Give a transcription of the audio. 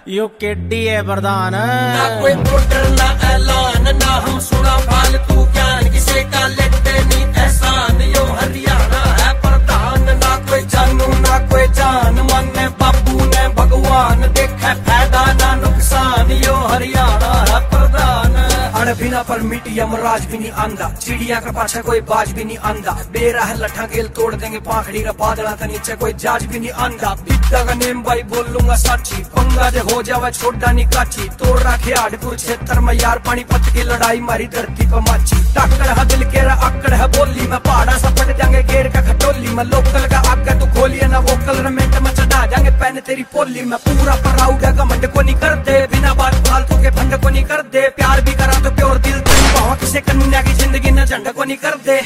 यो KD है प्रधान। ना कोई बॉर्डर ना ऐलान, ना हम सुना फालतू ज्ञान, किसे का लेते नहीं एहसान। यो हरियाणा है प्रधान, ना कोई जानू ना कोई जान, माने बाबू ने भगवान, देखा फायदा ना नुकसान। यो हरियाणा है प्रधान। अड़ बिना परमिट यमराज भी नहीं आंदा, चिड़िया का पाछा कोई बाज भी नहीं आंदा। बेरा है लठा गेल तोड़ देंगे पाखड़ी का बादला का नीचे कोई जाज भी नहीं आंदा। बिद्दा का नेम भाई बोलूंगा साची, पंगा जे हो जावे छोटा निकाची। तोड़ रखे हाडपुर क्षेत्र में यार पानीपत की लड़ाई मारी धरती पर माची। टक्कर है दिल के अक्कड़ है बोली में, पहाड़ा सा पट जाएंगे घेर का खटोली में। लोकल का आगे तू खोलिए ना वोकल, रमेंट में चढ़ा जाएंगे पैन तेरी पोली में। पूरा प्राउड है घमंड को नहीं कर दे, बिना बात फालतू के फंड को नहीं कर दे। प्यार भी करा तो प्योर दिल तेरी भाव, किसे कन्या की जिंदगी न झंड को नहीं कर दे।